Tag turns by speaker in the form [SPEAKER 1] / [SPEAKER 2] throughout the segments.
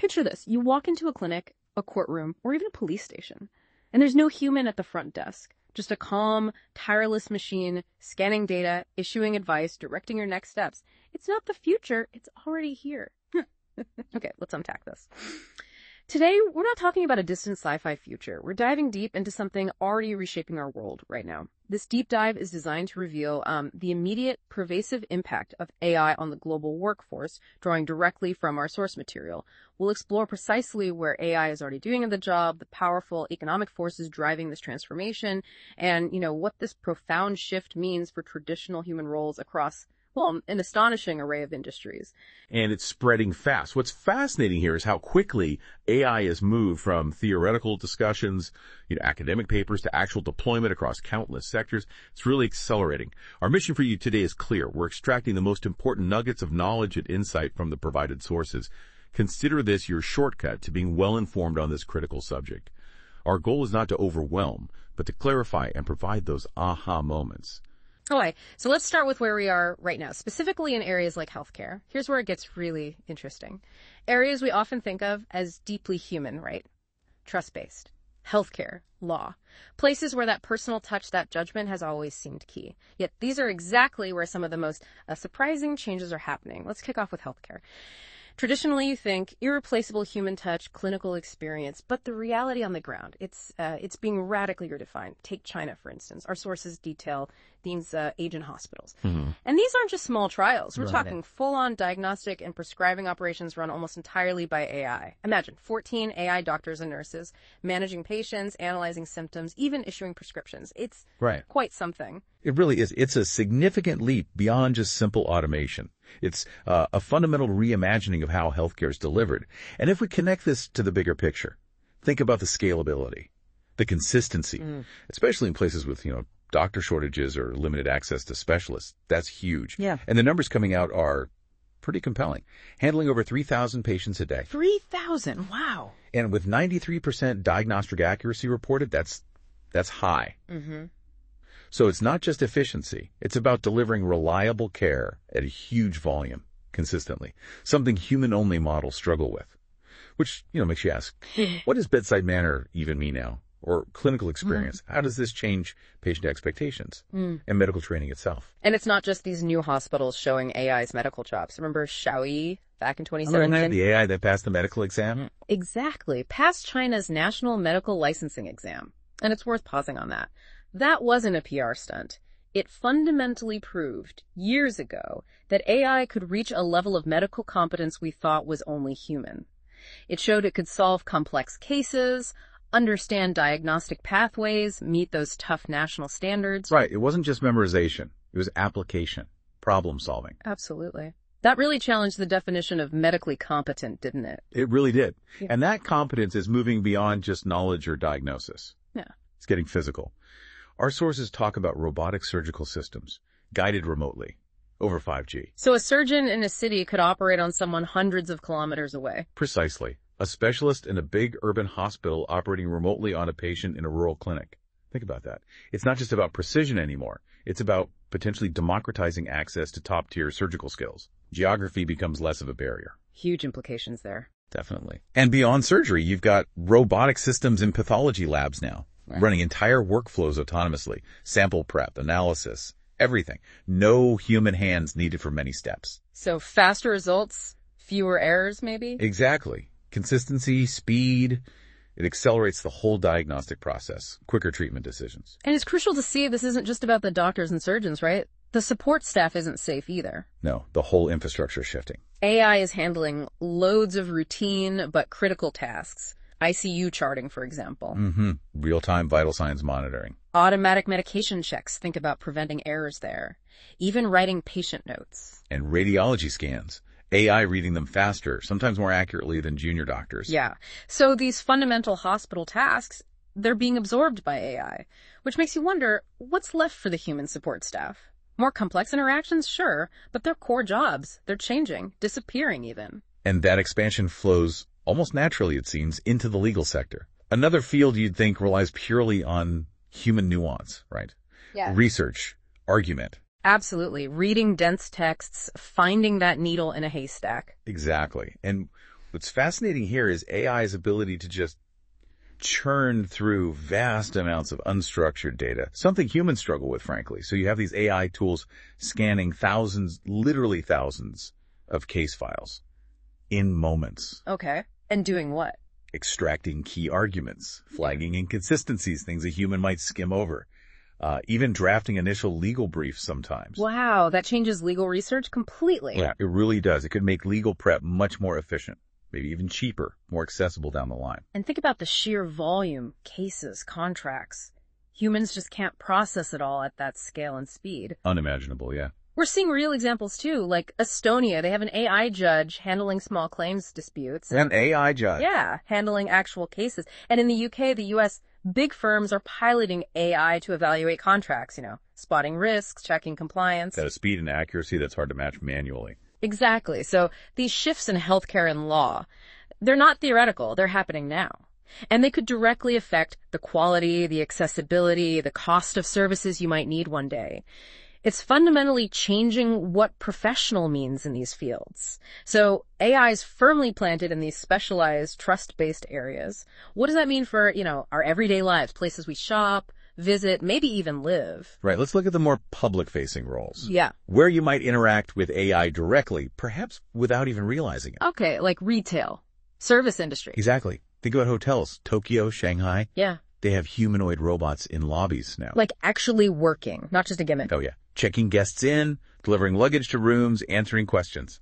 [SPEAKER 1] Picture this. You walk into a clinic, a courtroom, or even a police station, and there's no human at the front desk. Just a calm, tireless machine, scanning data, issuing advice, directing your next steps. It's not the future, it's already here. Okay, let's unpack this. Today, we're not talking about a distant sci-fi future. We're diving deep into something already reshaping our world right now. This deep dive is designed to reveal the immediate, pervasive impact of AI on the global workforce, drawing directly from our source material. We'll explore precisely where AI is already doing the job, the powerful economic forces driving this transformation, and, what this profound shift means for traditional human roles across an astonishing array of industries.
[SPEAKER 2] And it's spreading fast. What's fascinating here is how quickly AI has moved from theoretical discussions, academic papers, to actual deployment across countless sectors. It's really accelerating. Our mission for you today is clear. We're extracting the most important nuggets of knowledge and insight from the provided sources. Consider this your shortcut to being well informed on this critical subject. Our goal is not to overwhelm, but to clarify and provide those aha moments.
[SPEAKER 1] Okay, so let's start with where we are right now, specifically in areas like healthcare. Here's where it gets really interesting. Areas we often think of as deeply human, right? Trust-based, healthcare, law. Places where that personal touch, that judgment has always seemed key. Yet these are exactly where some of the most surprising changes are happening. Let's kick off with healthcare. Traditionally, you think irreplaceable human touch, clinical experience, but the reality on the ground, it's being radically redefined. Take China, for instance. Our sources detail these agent hospitals. Mm-hmm. And these aren't just small trials. We're talking full-on diagnostic and prescribing operations run almost entirely by AI. Imagine 14 AI doctors and nurses managing patients, analyzing symptoms, even issuing prescriptions. It's quite something.
[SPEAKER 3] It really is. It's a significant leap beyond just simple automation. It's a fundamental reimagining of how healthcare is delivered. And if we connect this to the bigger picture, think about the scalability, the consistency, especially in places with, doctor shortages or limited access to specialists. That's huge.
[SPEAKER 1] Yeah.
[SPEAKER 3] And the numbers coming out are pretty compelling. Handling over 3,000 patients a day.
[SPEAKER 1] 3,000? Wow.
[SPEAKER 3] And with 93% diagnostic accuracy reported, that's high.
[SPEAKER 1] Mm-hmm.
[SPEAKER 3] So it's not just efficiency. It's about delivering reliable care at a huge volume consistently, something human-only models struggle with. Which, makes you ask, what does bedside manner even mean now? Or clinical experience? How does this change patient expectations and medical training itself?
[SPEAKER 1] And it's not just these new hospitals showing AI's medical chops. Remember Xiaoyi back in 2017?
[SPEAKER 3] The AI that passed the medical exam?
[SPEAKER 1] Exactly. Passed China's national medical licensing exam. And it's worth pausing on that. That wasn't a PR stunt. It fundamentally proved, years ago, that AI could reach a level of medical competence we thought was only human. It showed it could solve complex cases, understand diagnostic pathways, meet those tough national standards.
[SPEAKER 3] Right. It wasn't just memorization. It was application, problem solving.
[SPEAKER 1] Absolutely. That really challenged the definition of medically competent, didn't it?
[SPEAKER 3] It really did. Yeah. And that competence is moving beyond just knowledge or diagnosis.
[SPEAKER 1] Yeah.
[SPEAKER 3] It's getting physical. Our sources talk about robotic surgical systems, guided remotely, over 5G.
[SPEAKER 1] So a surgeon in a city could operate on someone hundreds of kilometers away.
[SPEAKER 3] Precisely. A specialist in a big urban hospital operating remotely on a patient in a rural clinic. Think about that. It's not just about precision anymore. It's about potentially democratizing access to top-tier surgical skills. Geography becomes less of a barrier.
[SPEAKER 1] Huge implications there.
[SPEAKER 3] Definitely. And beyond surgery, you've got robotic systems in pathology labs now, running entire workflows autonomously. Sample prep, analysis, everything. No human hands needed for many steps.
[SPEAKER 1] So faster results, fewer errors maybe?
[SPEAKER 3] Exactly. Consistency, speed, it accelerates the whole diagnostic process, quicker treatment decisions.
[SPEAKER 1] And it's crucial to see this isn't just about the doctors and surgeons, right? The support staff isn't safe either.
[SPEAKER 3] No, the whole infrastructure is shifting.
[SPEAKER 1] AI is handling loads of routine but critical tasks. ICU charting, for example.
[SPEAKER 3] Real-time vital signs monitoring.
[SPEAKER 1] Automatic medication checks. Think about preventing errors there. Even writing patient notes.
[SPEAKER 3] And radiology scans. AI reading them faster, sometimes more accurately than junior doctors.
[SPEAKER 1] Yeah. So these fundamental hospital tasks, they're being absorbed by AI, which makes you wonder, what's left for the human support staff? More complex interactions? Sure, but their core jobs, they're changing, disappearing even.
[SPEAKER 3] And that expansion flows, almost naturally it seems, into the legal sector. Another field you'd think relies purely on human nuance, right?
[SPEAKER 1] Yeah.
[SPEAKER 3] Research, argument.
[SPEAKER 1] Absolutely. Reading dense texts, finding that needle in a haystack.
[SPEAKER 3] Exactly. And What's fascinating here is AI's ability to just churn through vast amounts of unstructured data, something humans struggle with, frankly. So you have these AI tools scanning thousands, literally thousands of case files in moments.
[SPEAKER 1] Okay. And doing what?
[SPEAKER 3] Extracting key arguments, flagging inconsistencies, things a human might skim over, even drafting initial legal briefs sometimes.
[SPEAKER 1] Wow, that changes legal research completely.
[SPEAKER 3] Yeah, it really does. It could make legal prep much more efficient, maybe even cheaper, more accessible down the line.
[SPEAKER 1] And think about the sheer volume, cases, contracts. Humans just can't process it all at that scale and speed.
[SPEAKER 3] Unimaginable, yeah.
[SPEAKER 1] We're seeing real examples too, like Estonia. They have an AI judge handling small claims disputes.
[SPEAKER 3] An AI judge.
[SPEAKER 1] Yeah, handling actual cases. And in the UK, the US, big firms are piloting AI to evaluate contracts, spotting risks, checking compliance.
[SPEAKER 3] At a speed and accuracy that's hard to match manually.
[SPEAKER 1] Exactly. So these shifts in healthcare and law, they're not theoretical. They're happening now. And they could directly affect the quality, the accessibility, the cost of services you might need one day. It's fundamentally changing what professional means in these fields. So AI is firmly planted in these specialized, trust-based areas. What does that mean for, our everyday lives, places we shop, visit, maybe even live?
[SPEAKER 3] Right, let's look at the more public-facing roles.
[SPEAKER 1] Yeah.
[SPEAKER 3] Where you might interact with AI directly, perhaps without even realizing it.
[SPEAKER 1] Okay, like retail, service industry.
[SPEAKER 3] Exactly. Think about hotels. Tokyo, Shanghai.
[SPEAKER 1] Yeah.
[SPEAKER 3] They have humanoid robots in lobbies now.
[SPEAKER 1] Like actually working, not just a gimmick.
[SPEAKER 3] Oh, yeah. Checking guests in, delivering luggage to rooms, answering questions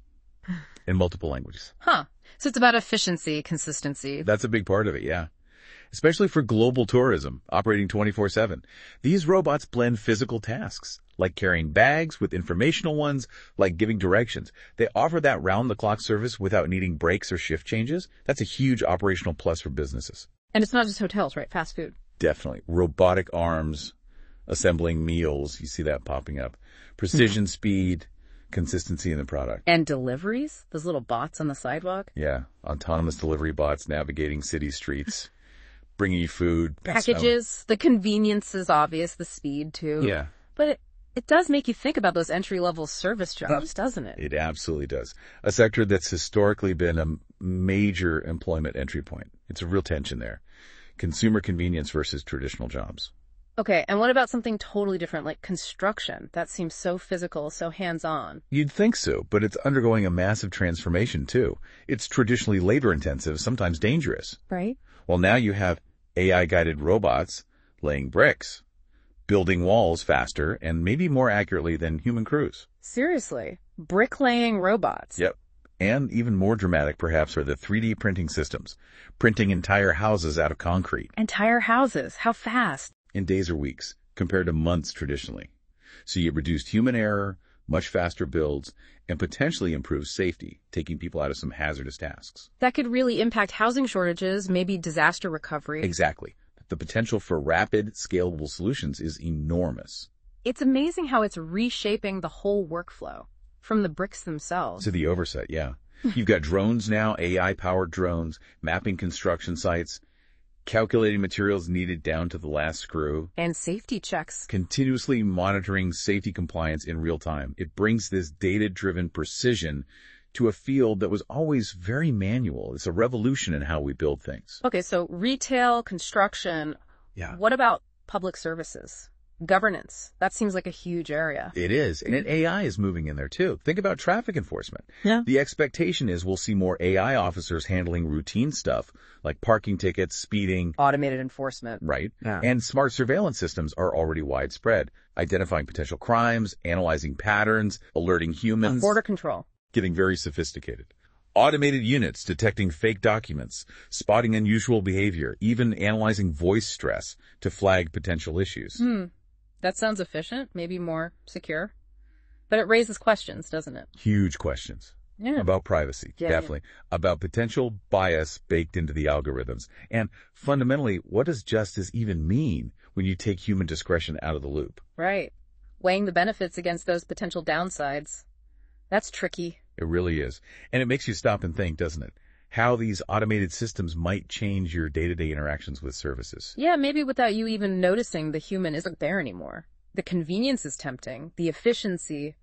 [SPEAKER 3] in multiple languages.
[SPEAKER 1] Huh. So it's about efficiency, consistency.
[SPEAKER 3] That's a big part of it, yeah. Especially for global tourism, operating 24/7. These robots blend physical tasks, like carrying bags with informational ones, like giving directions. They offer that round-the-clock service without needing breaks or shift changes. That's a huge operational plus for businesses.
[SPEAKER 1] And it's not just hotels, right? Fast food.
[SPEAKER 3] Definitely. Robotic arms, assembling meals. You see that popping up. Precision, speed, consistency in the product.
[SPEAKER 1] And deliveries? Those little bots on the sidewalk?
[SPEAKER 3] Yeah. Autonomous delivery bots navigating city streets, bringing you food.
[SPEAKER 1] Packages. The convenience is obvious, the speed too.
[SPEAKER 3] Yeah.
[SPEAKER 1] But it does make you think about those entry-level service jobs, doesn't it?
[SPEAKER 3] It absolutely does. A sector that's historically been a major employment entry point. It's a real tension there. Consumer convenience versus traditional jobs.
[SPEAKER 1] Okay, and what about something totally different, like construction? That seems so physical, so hands-on.
[SPEAKER 3] You'd think so, but it's undergoing a massive transformation too. It's traditionally labor-intensive, sometimes dangerous.
[SPEAKER 1] Right.
[SPEAKER 3] Well, now you have AI-guided robots laying bricks, building walls faster and maybe more accurately than human crews.
[SPEAKER 1] Seriously. Bricklaying robots.
[SPEAKER 3] Yep. And even more dramatic, perhaps, are the 3D printing systems, printing entire houses out of concrete.
[SPEAKER 1] Entire houses. How fast?
[SPEAKER 3] In days or weeks, compared to months traditionally. So you reduced human error, much faster builds, and potentially improved safety, taking people out of some hazardous tasks.
[SPEAKER 1] That could really impact housing shortages, maybe disaster recovery.
[SPEAKER 3] Exactly. The potential for rapid, scalable solutions is enormous.
[SPEAKER 1] It's amazing how it's reshaping the whole workflow, from the bricks themselves.
[SPEAKER 3] To the oversight, yeah. You've got drones now, AI-powered drones, mapping construction sites, calculating materials needed down to the last screw.
[SPEAKER 1] And safety checks.
[SPEAKER 3] Continuously monitoring safety compliance in real time. It brings this data-driven precision to a field that was always very manual. It's a revolution in how we build things.
[SPEAKER 1] Okay, so retail, construction.
[SPEAKER 3] Yeah.
[SPEAKER 1] What about public services? Governance. That seems like a huge area.
[SPEAKER 3] It is. And AI is moving in there too. Think about traffic enforcement.
[SPEAKER 1] Yeah.
[SPEAKER 3] The expectation is we'll see more AI officers handling routine stuff like parking tickets, speeding.
[SPEAKER 1] Automated enforcement.
[SPEAKER 3] Right.
[SPEAKER 1] Yeah.
[SPEAKER 3] And smart surveillance systems are already widespread, identifying potential crimes, analyzing patterns, alerting humans.
[SPEAKER 1] Border control.
[SPEAKER 3] Getting very sophisticated. Automated units detecting fake documents, spotting unusual behavior, even analyzing voice stress to flag potential issues.
[SPEAKER 1] That sounds efficient, maybe more secure. But it raises questions, doesn't it?
[SPEAKER 3] Huge questions.
[SPEAKER 1] Yeah.
[SPEAKER 3] About privacy, definitely. About potential bias baked into the algorithms. And fundamentally, what does justice even mean when you take human discretion out of the loop?
[SPEAKER 1] Right. Weighing the benefits against those potential downsides. That's tricky.
[SPEAKER 3] It really is. And it makes you stop and think, doesn't it? How these automated systems might change your day-to-day interactions with services.
[SPEAKER 1] Yeah, maybe without you even noticing the human isn't there anymore. The convenience is tempting, the efficiency,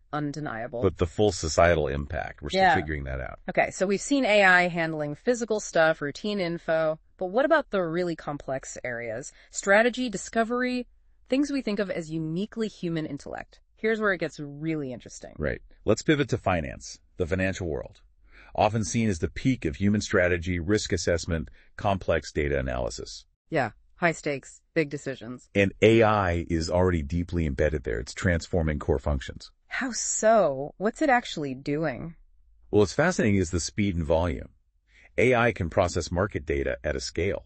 [SPEAKER 1] undeniable.
[SPEAKER 3] But the full societal impact, we're still figuring that out.
[SPEAKER 1] Okay, so we've seen AI handling physical stuff, routine info, but what about the really complex areas? Strategy, discovery, things we think of as uniquely human intellect. Here's where it gets really interesting.
[SPEAKER 3] Right. Let's pivot to finance, the financial world. Often seen as the peak of human strategy, risk assessment, complex data analysis.
[SPEAKER 1] Yeah, high stakes, big decisions.
[SPEAKER 3] And AI is already deeply embedded there. It's transforming core functions.
[SPEAKER 1] How so? What's it actually doing?
[SPEAKER 3] Well, what's fascinating is the speed and volume. AI can process market data at a scale.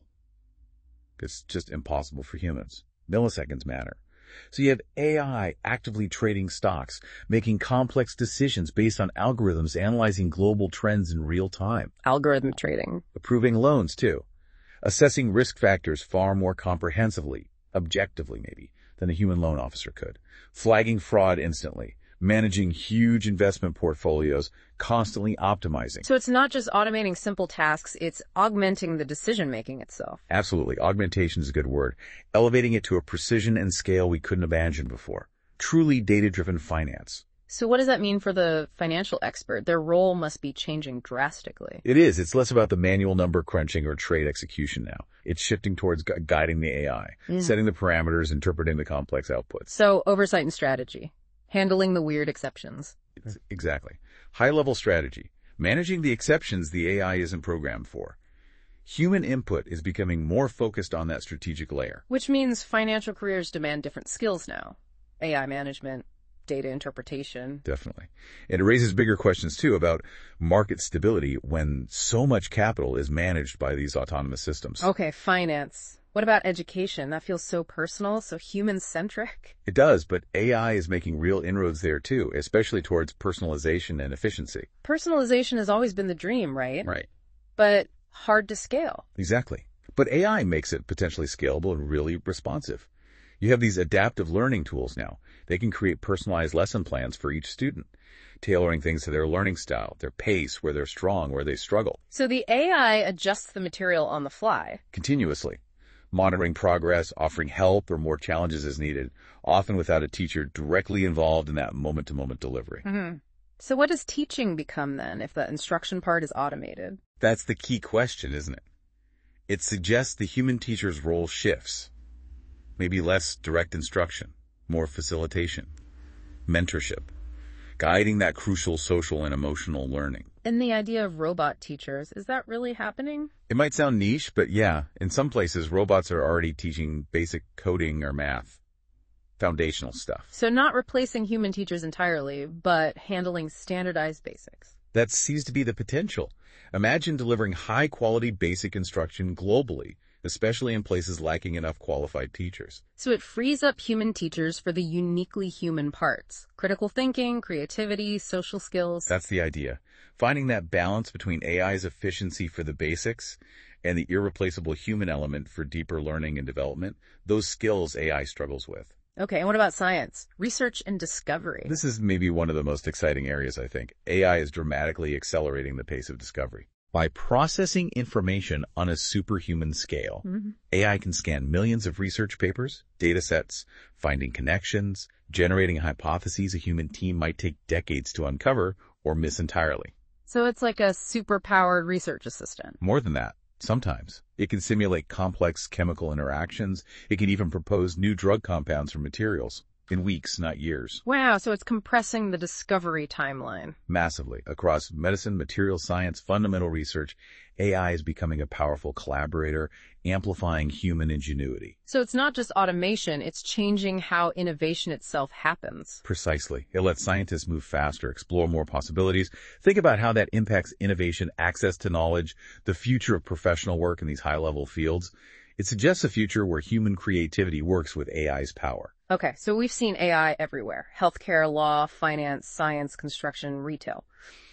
[SPEAKER 3] It's just impossible for humans. Milliseconds matter. So you have AI actively trading stocks, making complex decisions based on algorithms, analyzing global trends in real time.
[SPEAKER 1] Algorithm trading.
[SPEAKER 3] Approving loans, too. Assessing risk factors far more comprehensively, objectively maybe, than a human loan officer could. Flagging fraud instantly. Managing huge investment portfolios, constantly optimizing.
[SPEAKER 1] So it's not just automating simple tasks, it's augmenting the decision-making itself.
[SPEAKER 3] Absolutely. Augmentation is a good word. Elevating it to a precision and scale we couldn't imagine before. Truly data-driven finance.
[SPEAKER 1] So what does that mean for the financial expert? Their role must be changing drastically.
[SPEAKER 3] It is. It's less about the manual number crunching or trade execution now. It's shifting towards guiding the AI, setting the parameters, interpreting the complex outputs.
[SPEAKER 1] So oversight and strategy. Handling the weird exceptions.
[SPEAKER 3] Exactly. High-level strategy. Managing the exceptions the AI isn't programmed for. Human input is becoming more focused on that strategic layer.
[SPEAKER 1] Which means financial careers demand different skills now. AI management, data interpretation.
[SPEAKER 3] Definitely. And it raises bigger questions, too, about market stability when so much capital is managed by these autonomous systems.
[SPEAKER 1] Okay, finance. What about education? That feels so personal, so human-centric.
[SPEAKER 3] It does, but AI is making real inroads there too, especially towards personalization and efficiency.
[SPEAKER 1] Personalization has always been the dream, right?
[SPEAKER 3] Right.
[SPEAKER 1] But hard to scale.
[SPEAKER 3] Exactly. But AI makes it potentially scalable and really responsive. You have these adaptive learning tools now. They can create personalized lesson plans for each student, tailoring things to their learning style, their pace, where they're strong, where they struggle.
[SPEAKER 1] So the AI adjusts the material on the fly.
[SPEAKER 3] Continuously. Monitoring progress, offering help or more challenges as needed, often without a teacher directly involved in that moment-to-moment delivery.
[SPEAKER 1] So what does teaching become then if the instruction part is automated?
[SPEAKER 3] That's the key question, isn't it? It suggests the human teacher's role shifts. Maybe less direct instruction, more facilitation, mentorship, guiding that crucial social and emotional learning.
[SPEAKER 1] And the idea of robot teachers, is that really happening?
[SPEAKER 3] It might sound niche, but yeah, in some places, robots are already teaching basic coding or math, foundational stuff.
[SPEAKER 1] So not replacing human teachers entirely, but handling standardized basics.
[SPEAKER 3] That seems to be the potential. Imagine delivering high-quality basic instruction globally, especially in places lacking enough qualified teachers.
[SPEAKER 1] So it frees up human teachers for the uniquely human parts. Critical thinking, creativity, social skills.
[SPEAKER 3] That's the idea. Finding that balance between AI's efficiency for the basics and the irreplaceable human element for deeper learning and development, those skills AI struggles with.
[SPEAKER 1] Okay, and what about science? Research and discovery.
[SPEAKER 3] This is maybe one of the most exciting areas, I think. AI is dramatically accelerating the pace of discovery. By processing information on a superhuman scale, AI can scan millions of research papers, data sets, finding connections, generating hypotheses a human team might take decades to uncover or miss entirely.
[SPEAKER 1] So it's like a super-powered research assistant.
[SPEAKER 3] More than that, sometimes. It can simulate complex chemical interactions. It can even propose new drug compounds for materials in weeks, not years.
[SPEAKER 1] Wow, so it's compressing the discovery timeline.
[SPEAKER 3] Massively. Across medicine, material science, fundamental research, AI is becoming a powerful collaborator, amplifying human ingenuity.
[SPEAKER 1] So it's not just automation, it's changing how innovation itself happens.
[SPEAKER 3] Precisely. It lets scientists move faster, explore more possibilities. Think about how that impacts innovation, access to knowledge, the future of professional work in these high-level fields. It suggests a future where human creativity works with AI's power.
[SPEAKER 1] Okay, so we've seen AI everywhere. Healthcare, law, finance, science, construction, retail.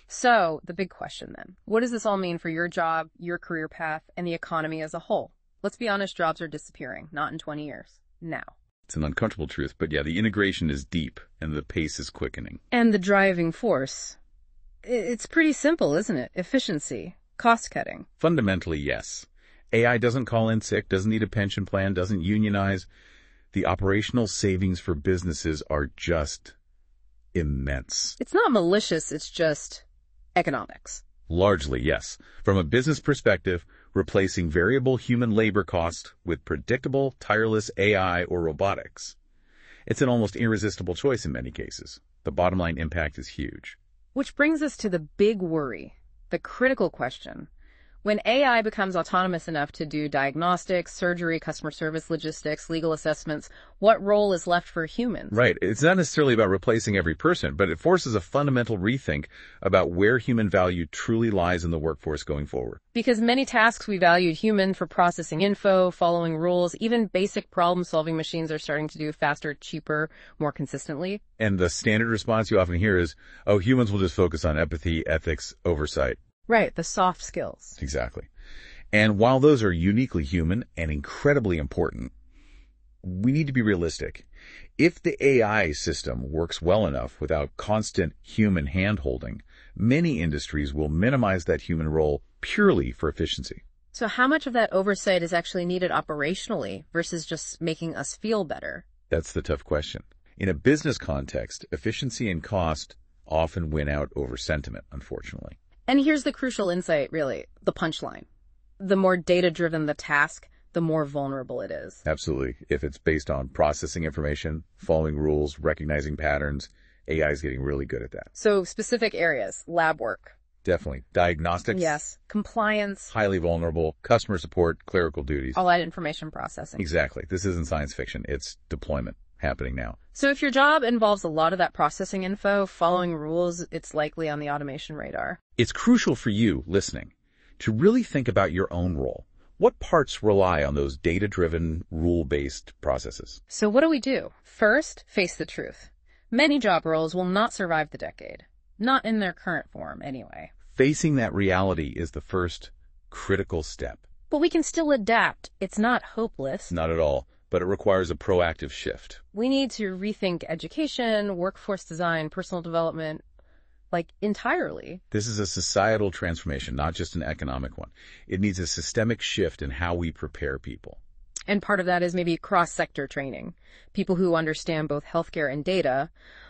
[SPEAKER 1] So the big question then, what does this all mean for your job, your career path, and the economy as a whole? Let's be honest, jobs are disappearing, not in 20 years. Now.
[SPEAKER 3] It's an uncomfortable truth, but yeah, the integration is deep and the pace is quickening.
[SPEAKER 1] And the driving force? It's pretty simple, isn't it? Efficiency, cost cutting.
[SPEAKER 3] Fundamentally, yes. AI doesn't call in sick, doesn't need a pension plan, doesn't unionize. The operational savings for businesses are just immense.
[SPEAKER 1] It's not malicious, it's just economics.
[SPEAKER 3] Largely, yes. From a business perspective, replacing variable human labor cost with predictable, tireless AI or robotics. It's an almost irresistible choice in many cases. The bottom line impact is huge.
[SPEAKER 1] Which brings us to the big worry, the critical question. When AI becomes autonomous enough to do diagnostics, surgery, customer service, logistics, legal assessments, what role is left for humans?
[SPEAKER 3] Right. It's not necessarily about replacing every person, but it forces a fundamental rethink about where human value truly lies in the workforce going forward.
[SPEAKER 1] Because many tasks we valued human for processing info, following rules, even basic problem-solving machines are starting to do faster, cheaper, more consistently.
[SPEAKER 3] And the standard response you often hear is, oh, humans will just focus on empathy, ethics, oversight.
[SPEAKER 1] Right, the soft skills.
[SPEAKER 3] Exactly. And while those are uniquely human and incredibly important, we need to be realistic. If the AI system works well enough without constant human hand-holding, many industries will minimize that human role purely for efficiency.
[SPEAKER 1] So how much of that oversight is actually needed operationally versus just making us feel better?
[SPEAKER 3] That's the tough question. In a business context, efficiency and cost often win out over sentiment, unfortunately.
[SPEAKER 1] And here's the crucial insight, really, the punchline. The more data-driven the task, the more vulnerable it is.
[SPEAKER 3] Absolutely. If it's based on processing information, following rules, recognizing patterns, AI is getting really good at that.
[SPEAKER 1] So specific areas, lab work.
[SPEAKER 3] Definitely. Diagnostics.
[SPEAKER 1] Yes. Compliance.
[SPEAKER 3] Highly vulnerable. Customer support, clerical duties.
[SPEAKER 1] All that information processing.
[SPEAKER 3] Exactly. This isn't science fiction. It's deployment happening now.
[SPEAKER 1] So if your job involves a lot of that processing info, following rules, it's likely on the automation radar.
[SPEAKER 3] It's crucial for you, listening, to really think about your own role. What parts rely on those data-driven, rule-based processes?
[SPEAKER 1] So what do we do? First, face the truth. Many job roles will not survive the decade. Not in their current form, anyway.
[SPEAKER 3] Facing that reality is the first critical step.
[SPEAKER 1] But we can still adapt. It's not hopeless.
[SPEAKER 3] Not at all, but it requires a proactive shift.
[SPEAKER 1] We need to rethink education, workforce design, personal development, entirely.
[SPEAKER 3] This is a societal transformation, not just an economic one. It needs a systemic shift in how we prepare people.
[SPEAKER 1] And part of that is maybe cross-sector training. People who understand both healthcare and data,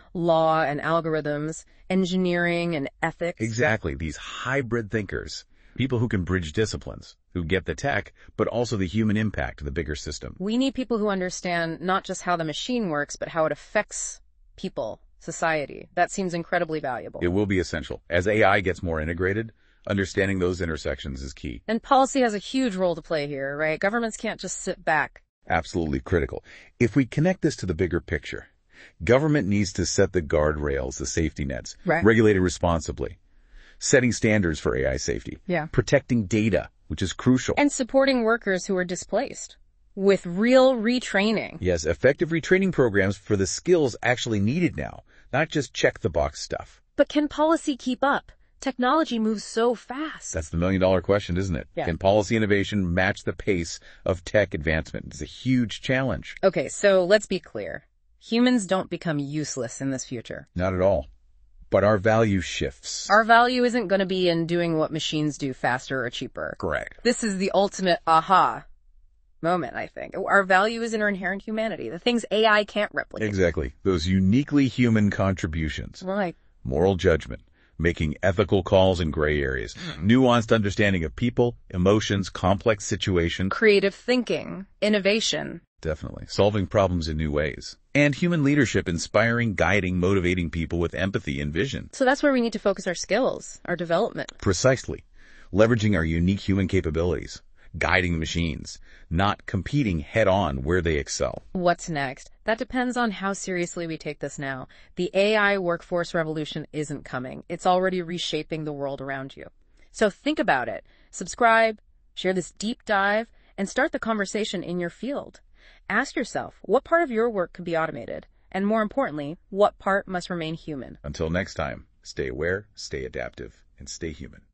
[SPEAKER 1] law and algorithms, engineering and ethics.
[SPEAKER 3] Exactly. These hybrid thinkers. People who can bridge disciplines, who get the tech, but also the human impact of the bigger system.
[SPEAKER 1] We need people who understand not just how the machine works, but how it affects people, society. That seems incredibly valuable.
[SPEAKER 3] It will be essential. As AI gets more integrated, understanding those intersections is key.
[SPEAKER 1] And policy has a huge role to play here, right? Governments can't just sit back.
[SPEAKER 3] Absolutely critical. If we connect this to the bigger picture, government needs to set the guardrails, the safety nets,
[SPEAKER 1] Right.
[SPEAKER 3] regulate it responsibly, setting standards for AI safety,
[SPEAKER 1] Yeah.
[SPEAKER 3] protecting data, which is crucial.
[SPEAKER 1] And supporting workers who are displaced with real retraining.
[SPEAKER 3] Yes, effective retraining programs for the skills actually needed now, not just check-the-box stuff.
[SPEAKER 1] But can policy keep up? Technology moves so fast.
[SPEAKER 3] That's the million-dollar question, isn't it?
[SPEAKER 1] Yeah.
[SPEAKER 3] Can policy innovation match the pace of tech advancement? It's a huge challenge.
[SPEAKER 1] Okay, so let's be clear. Humans don't become useless in this future.
[SPEAKER 3] Not at all. But our value shifts.
[SPEAKER 1] Our value isn't going to be in doing what machines do faster or cheaper.
[SPEAKER 3] Correct.
[SPEAKER 1] This is the ultimate aha moment, I think. Our value is in our inherent humanity, the things AI can't replicate.
[SPEAKER 3] Exactly. Those uniquely human contributions.
[SPEAKER 1] Right.
[SPEAKER 3] Moral judgment, making ethical calls in gray areas, nuanced understanding of people, emotions, complex situations.
[SPEAKER 1] Creative thinking, innovation.
[SPEAKER 3] Definitely. Solving problems in new ways. And human leadership, inspiring, guiding, motivating people with empathy and vision.
[SPEAKER 1] So that's where we need to focus our skills, our development.
[SPEAKER 3] Precisely. Leveraging our unique human capabilities. Guiding the machines. Not competing head-on where they excel.
[SPEAKER 1] What's next? That depends on how seriously we take this now. The AI workforce revolution isn't coming. It's already reshaping the world around you. So think about it. Subscribe, share this deep dive, and start the conversation in your field. Ask yourself, what part of your work could be automated? And more importantly, what part must remain human?
[SPEAKER 3] Until next time, stay aware, stay adaptive, and stay human.